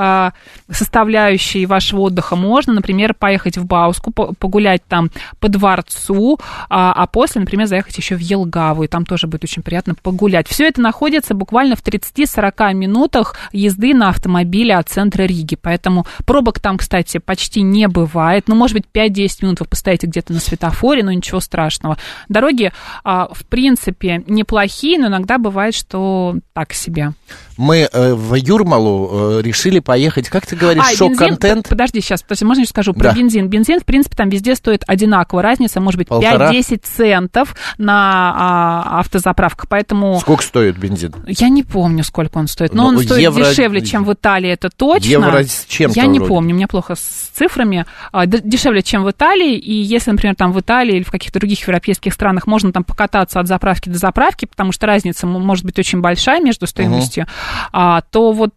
составляющей вашего отдыха, можно, например, поехать в Бауску, погулять там по дворцу, а после, например, заехать еще в Елгаву, и там тоже будет очень приятно погулять. Все это находится буквально в 30-40 минутах езды на автомобиле от центра Риги, поэтому пробок там, кстати, почти не бывает. Может быть, 5-10 минут вы постоите где-то на светофоре, но ничего страшного. Дороги, в принципе, неплохие, но иногда бывает, что так себе. Мы в Юрмалу решили поехать, как ты говоришь, шок-контент? Подожди, сейчас, можно я скажу про бензин? Бензин, в принципе, там везде стоит одинаково. Разница может быть 5-10 центов на автозаправках, поэтому... Сколько стоит бензин? Я не помню, сколько он стоит, но он стоит дешевле, чем в Италии, это точно. Евро с чем-то я не помню, у меня плохо с цифрами. Дешевле, чем в Италии, и если, например, там в Италии или в каких-то других европейских странах можно там покататься от заправки до заправки, потому что разница может быть очень большая между стоимостью, то вот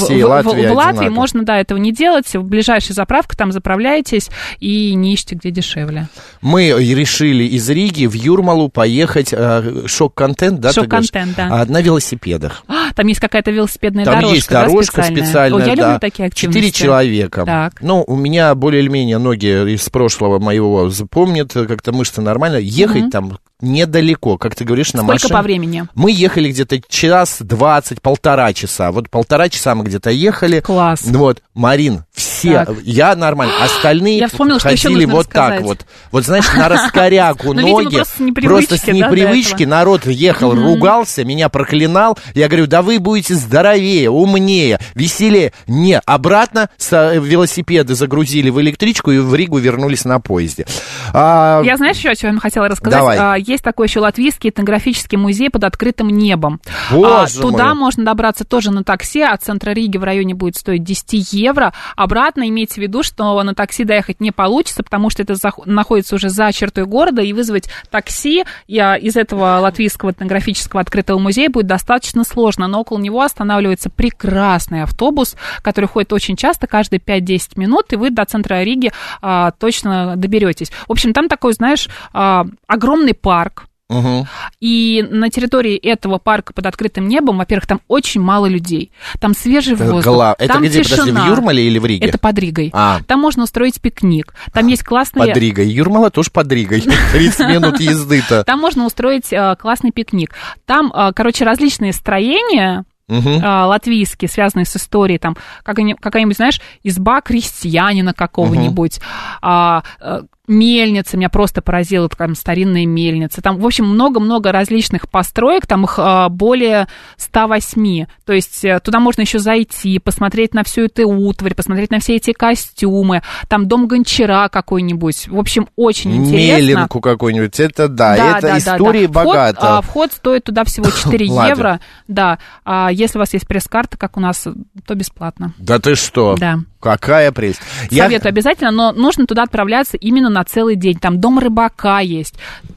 в Латвии можно, этого не делать. В ближайшей заправке там заправляетесь и не ищите, где дешевле. Мы решили из Риги в Юрмалу поехать, шок-контент, да? Шок-контент, да. На велосипедах. Там есть какая-то велосипедная дорожка. Там есть дорожка специальная, я люблю такие активности. 4 человека. Так. У меня более или менее ноги из прошлого моего запомнят, как-то мышцы нормально. Ехать там недалеко, как ты говоришь, на машине. Сколько по времени? Мы ехали где-то час 20, 1,5 часа. Вот 1,5 часа мы где-то ехали. Класс. Вот, Марин, все, я нормально, остальные ходили вот так вот. Вот, знаешь, на раскоряку ноги. Просто с непривычки народ ехал, ругался, меня проклинал. Я говорю, да вы будете здоровее, умнее, веселее. Не, обратно велосипеды загрузили в электричку и в Ригу вернулись на поезде. Я, знаешь, еще о чем хотела рассказать? Давай. Есть такой еще латвийский этнографический музей под открытым небом. мой. Туда можно добраться тоже на такси. От центра Риги в районе будет стоить 10 евро. Обратно имейте в виду, что на такси доехать не получится, потому что это находится уже за чертой города, и вызвать такси из этого латвийского этнографического открытого музея будет достаточно сложно. Но около него останавливается прекрасный автобус, который ходит очень часто, каждые 5-10 минут, и вы до центра Риги точно доберетесь. В общем, там такой, знаешь, огромный парк. И на территории этого парка под открытым небом, во-первых, там очень мало людей. Там свежий воздух. Это там где, тишина. Подожди, в Юрмале или в Риге? Это под Ригой. Там можно устроить пикник. Там есть классные... Под Ригой. Юрмала тоже под Ригой. 30 минут езды-то. Там можно устроить классный пикник. Там, различные строения... латвийские, связанные с историей, там какая-нибудь, знаешь, изба крестьянина какого-нибудь, мельница, меня просто поразила, там старинная мельница. Там, в общем, много-много различных построек, там их более 108. То есть туда можно еще зайти, посмотреть на всю эту утварь, посмотреть на все эти костюмы. Там дом гончара какой-нибудь. В общем, очень интересно. Меленку какую-нибудь. Это это история богата. Вход стоит туда всего 4 евро. Да. Если у вас есть пресс-карта, как у нас, то бесплатно. Да ты что? Да. Какая прелесть. Советую обязательно, но нужно туда отправляться именно на целый день. Там дом рыбака есть,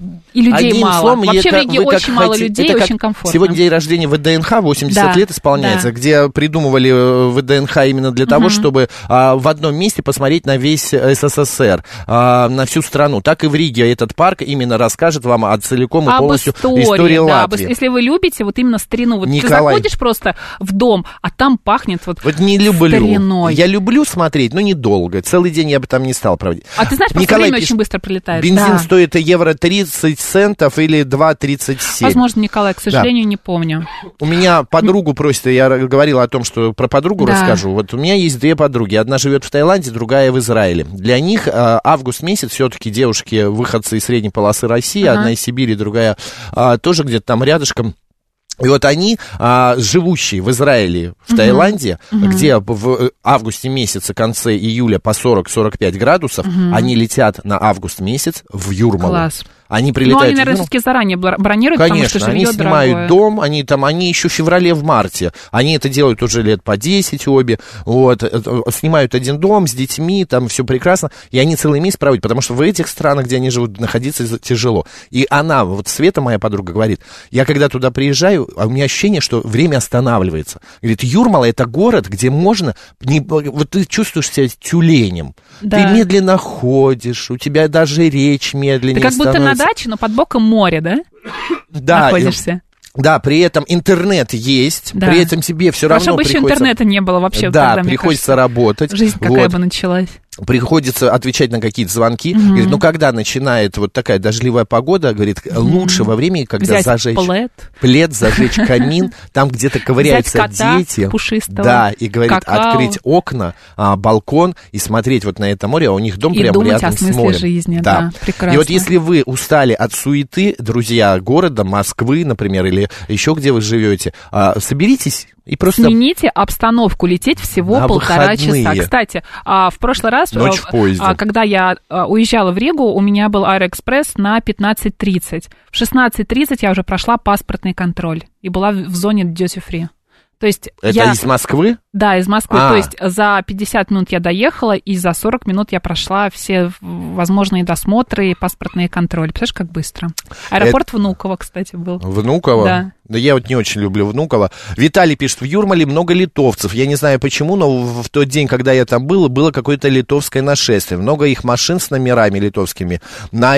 и людей одним мало. Словом, вообще в Риге очень мало людей, очень комфортно. Сегодня день рождения ВДНХ, 80 лет исполняется, где придумывали ВДНХ именно для того, чтобы в одном месте посмотреть на весь СССР, на всю страну. Так и в Риге этот парк именно расскажет вам целиком и полностью истории Латвии. Если вы любите вот именно старину, вот ты заходишь просто в дом, а там пахнет вот не люблю. Стариной. Я люблю смотреть, но недолго. Целый день я бы там не стал проводить. А ты знаешь, просто время очень быстро пролетает. Бензин стоит евро 30 центов или 2,37. Возможно, Николай, к сожалению, не помню. У меня подругу просит, я говорила о том, что про подругу расскажу. Вот у меня есть две подруги. Одна живет в Таиланде, другая в Израиле. Для них август месяц, все-таки девушки, выходцы из средней полосы России, одна из Сибири, другая тоже где-то там рядышком. И вот они, живущие в Израиле, в Таиланде, где в августе месяце, конце июля по 40-45 градусов, они летят на август месяц в Юрмалу. Класс. Они прилетают. Ну, они, наверное, все-таки заранее бронируют, конечно, потому что они снимают дом, они еще в феврале, в марте. Они это делают уже лет по 10 обе. Вот, снимают один дом с детьми, там все прекрасно. И они целый месяц проводят, потому что в этих странах, где они живут, находиться тяжело. И она, вот Света, моя подруга, говорит, я когда туда приезжаю, у меня ощущение, что время останавливается. Говорит, Юрмала — это город, где можно... Вот ты чувствуешь себя тюленем. Да. Ты медленно ходишь, у тебя даже речь медленнее становится. Ты как будто на даче, но под боком море, да? Да. Находишься. Да, при этом интернет есть, при этом тебе все равно приходится... еще интернета не было вообще. Да, тогда, приходится работать. Жизнь какая бы началась. Приходится отвечать на какие-то звонки. Говорит, ну, когда начинает вот такая дождливая погода, говорит, лучше во время, когда взять зажечь плед, зажечь камин, там где-то ковыряются дети. Пушистого, да, и говорит, открыть окна, балкон и смотреть вот на это море, а у них дом прямо рядом с морем. И думать о смысле жизни, да, прекрасно. И вот если вы устали от суеты, друзья, города, Москвы, например, или еще где вы живете, соберитесь и просто... Смените обстановку, лететь всего на 1,5 часа. Кстати, в прошлый раз, когда я уезжала в Ригу, у меня был Аэроэкспресс на 15:30. В 16:30 я уже прошла паспортный контроль и была в зоне duty free. То есть это из Москвы? Да, из Москвы. То есть за 50 минут я доехала, и за 40 минут я прошла все возможные досмотры и паспортные контроли. Представляешь, как быстро? Аэропорт Внуково, кстати, был. Внуково? Да. Да я вот не очень люблю Внуково. Виталий пишет, в Юрмале много литовцев. Я не знаю почему, но в тот день, когда я там был, было какое-то литовское нашествие. Много их машин с номерами литовскими. На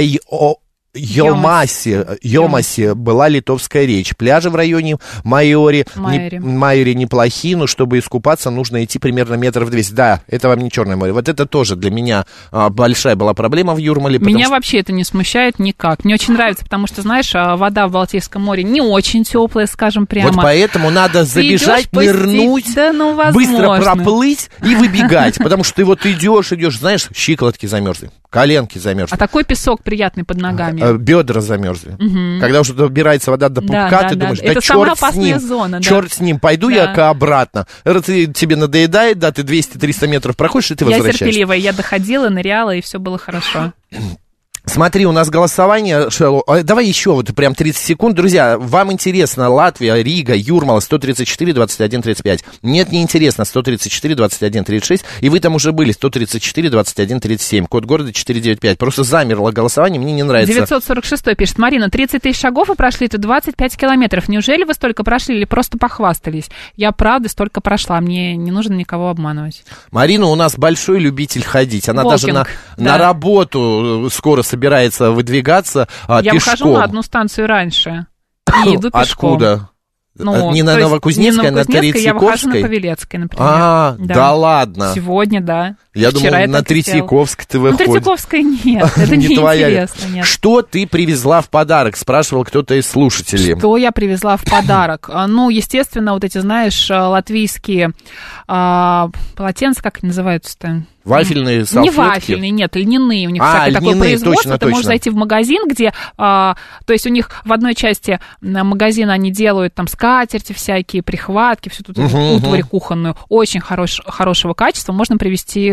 Йомасе была литовская речь. Пляжи в районе Майори неплохие, но чтобы искупаться, нужно идти примерно метров 200. Да, это вам не Черное море. Вот это тоже для меня большая была проблема в Юрмале. Меня вообще это не смущает никак. Мне очень нравится, потому что, знаешь, вода в Балтийском море не очень теплая, скажем прямо. Вот поэтому надо забежать, нырнуть, быстро проплыть и выбегать. Потому что ты вот идешь, знаешь, щиколотки замерзли, коленки замерзли. А такой песок приятный под ногами. Бедра замерзли. Когда уже добирается вода до пупка, ты думаешь, это черт с ним, черт с ним, пойду я-ка обратно. Тебе надоедает, да, ты 200-300 метров проходишь, и ты возвращаешься. Я терпеливая, я доходила, ныряла, и все было хорошо. Смотри, у нас голосование. Давай еще вот прям 30 секунд. Друзья, вам интересно Латвия, Рига, Юрмала, 134-21-35. Нет, не интересно, 134-21-36. И вы там уже были, 134-21-37. Код города 495. Просто замерло голосование, мне не нравится. 946 пишет, Марина, 30 тысяч шагов вы прошли, это 25 километров. Неужели вы столько прошли или просто похвастались? Я, правда, столько прошла, мне не нужно никого обманывать. Марина у нас большой любитель ходить. Она даже на работу скоро собирается выдвигаться пешком. Я выхожу на одну станцию раньше и иду пешком. Откуда? Не на Новокузнецкой, а на Третьяковской? Я выхожу на Павелецкой, например. Да ладно. Сегодня, да. Я думал, на Третьяковской ты выходишь. На Третьяковской нет, это не интересно. Что ты привезла в подарок, спрашивал кто-то из слушателей. Что я привезла в подарок? Ну, естественно, вот эти, знаешь, латвийские полотенца, как они называются-то? Вафельные салфетки? Не вафельные, нет, льняные. У них всякое такое производство. Ты можешь зайти в магазин, где... то есть у них в одной части магазина они делают там скатерти всякие, прихватки, всю тут утварь кухонную. Очень хорошего качества. Можно привезти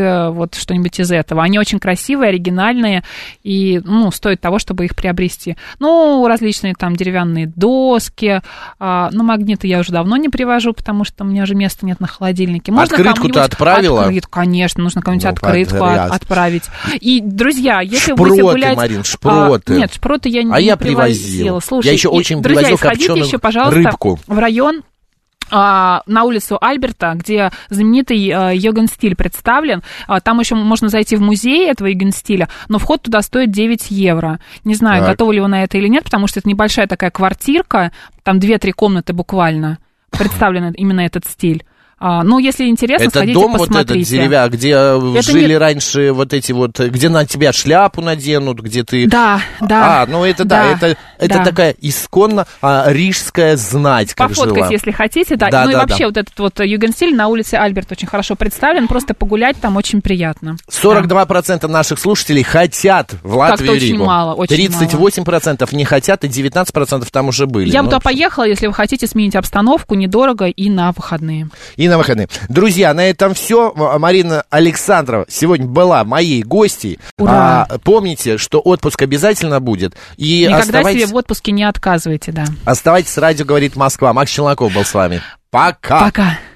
тоже вот что-нибудь из этого. Они очень красивые, оригинальные, и, стоит того, чтобы их приобрести. Различные там деревянные доски, магниты я уже давно не привожу, потому что у меня уже места нет на холодильнике. Можно открытку-то отправила? Конечно, нужно кому-нибудь открытку отправить. И, друзья, если вы будете гулять... Марин, шпроты. Нет, шпроты я не привозила. Слушай, я еще очень привозил копченую еще, пожалуйста, рыбку. В район на улицу Альберта, где знаменитый югенстиль представлен. Там еще можно зайти в музей этого югенстиля, но вход туда стоит 9 евро. Не знаю, готовы ли вы на это или нет, потому что это небольшая такая квартирка, там 2-3 комнаты буквально, представлен именно этот стиль. Если интересно, сходите, посмотрите. Это дом вот этот деревянный, где жили раньше вот эти вот, где на тебя шляпу наденут, где ты... Да. Это такая исконно рижская знать, как жила. Пофоткать, если хотите, да. И вообще вот этот вот югенстиль на улице Альберт очень хорошо представлен, просто погулять там очень приятно. 42% наших слушателей хотят в Латвию Ригу. Очень мало, очень 38% не хотят, и 19% там уже были. Я бы туда поехала, если вы хотите сменить обстановку, недорого и на выходные. На выходные. Друзья, на этом все. Марина Александрова сегодня была моей гостьей. Ура! Помните, что отпуск обязательно будет. И никогда себе в отпуске не отказывайте, да. Оставайтесь с радио «Говорит Москва». Макс Челноков был с вами. Пока! Пока!